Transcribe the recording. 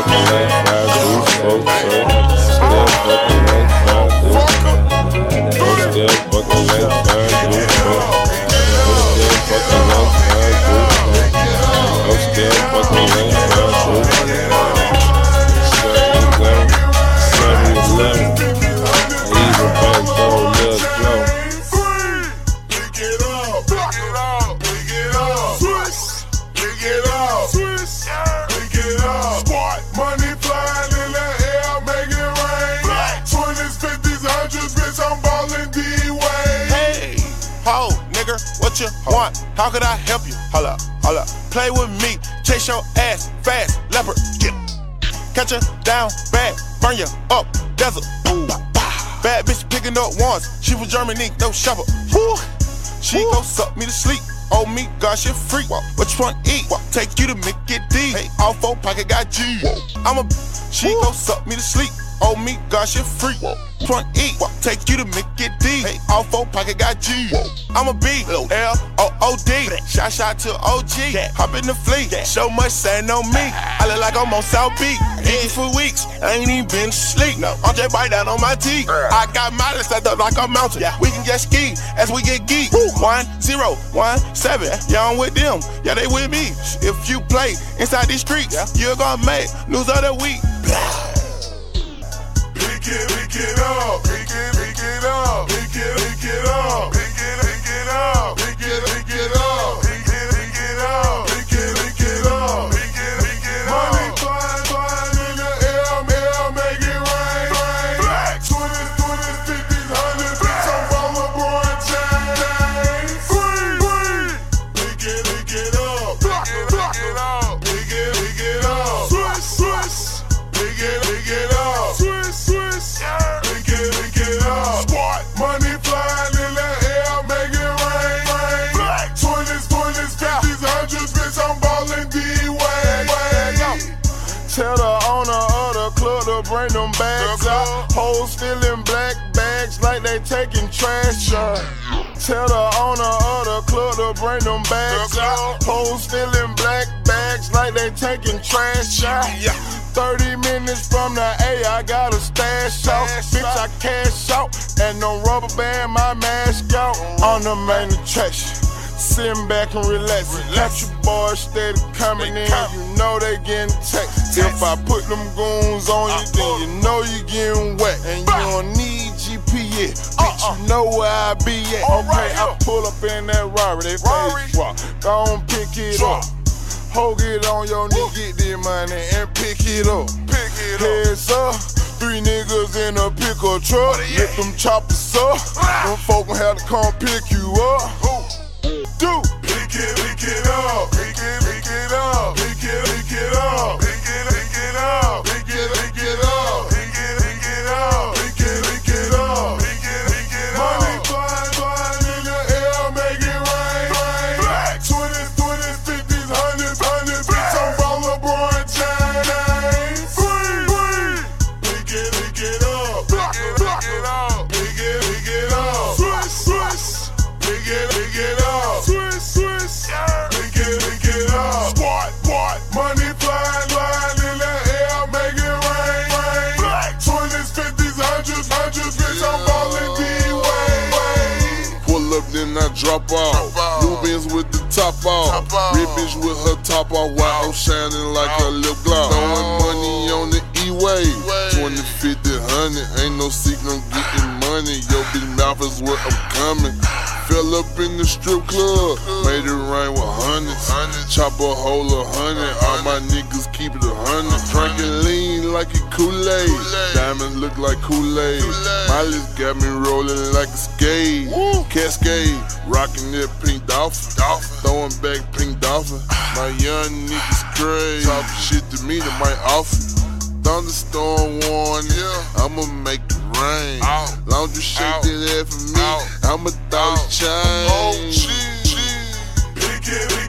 fucking like fried goose, folks. Still fucking like fried goose. I'm still fucking like fried goose, folks. I'm still fucking like fried goose, folks. I'm still fucking like fried goose. 7-11. I even bang throw a little flow. Money flying in the air, make it rain. 20s, 50s, 100s, bitch, I'm ballin' D-Way. Hey, ho, nigga, what you want? How could I help you? Holla, holla. Play with me, chase your ass fast, leopard. Get catch her down bad, burn you up, desert. Bad bitch picking up ones. She from Germany, no shopper. She gon' suck me to sleep. Oh me, gosh, you freak. What you want to eat? Take you to Mickey D. Hey, all 4 pocket got G. She gon' suck me to sleep. Oh me, gosh, you freak. What you want to eat? Take you to Mickey D. Hey, all 4 pocket got G. I'm a B, L-O-O-D. Shot to OG. Hop in the fleet. So much sand on me. I look like I'm on South Beach. Hit you for weeks. I ain't even been asleep. No, I'm just bite down on my teeth. I got mileage set up like a mountain. We can get ski as we get geek. 1017. Yeah, I'm with them. Yeah, they with me. If you play inside these streets, you're gonna make news of the week. Pick it up, pick it up, pick it up, pick it up, pick it up, pick it up, pick it up, pick it up. Money flying in the air, make it rain. 20s, 50s, 100s, bitch, I'm on LeBron James. Free. Pick it up, pick it up, pick it up. Swiss, pick it up. Pick it up. Money flying in the air, make it rain. 20s, 50s, 100s, bitch, I'm ballin' D-Way. Tell the owner of the club to bring them bags out. Hoes feeling black bags like they taking trash out. Tell the owner of the club to bring them bags out. Hoes feeling black bags like they taking trash out. 30 minutes from the A, I got a stash out. Bitch, I cash out. And no rubber band, my mask out. On the main attraction, sitting back and relaxing. Catch your boys steady coming in, you know they getting text. If I put them goons on you, then you know you getting wet. And you don't need GPS, bitch, you know where I be at. Okay, I pull up in that Rari, they face walk. Go on, pick it up. Hold it on your knee, get this money and pick it up. Heads up, 3 niggas in a pickup truck. Let them choppers up. Them folk gon' have to come pick you up. Dude, pick it up, pick it up, pick it up, pick it up, pick it up, pick it up, pick it up, pick it up. Money flying in the air, make it rain. 20s, 50s, 100s, bitch, I'm on LeBron James. Free. Pick it up, pick it up, pick it up. Swiss, pick it up. Swiss, pick it up. Money flying in the air, make it rain. 20s, 50s, 100s, bitch, I'm ballin' D-Way. Pull up, then I drop off. New Benz with the top off. Red bitch with her top off. While I'm shining like a lip gloss. Throwing money on the E-way. 20, 50, 100. Ain't no secret, I'm getting money. Yo, big mouth is where I'm coming. Fell up in the strip club, made it rain with hundreds. Chop a hole 100, all my niggas keep it 100. Drinking lean like a Kool-Aid, diamonds look like Kool-Aid. My lips got me rolling like a skate. Cascade, rocking that pink dolphin, throwing back pink dolphin. My young niggas crazy, talk shit to me that might offer. Thunderstorm warning, I'ma make it rain. Long as you shake that ass for me, I'ma throw the chain. Pick it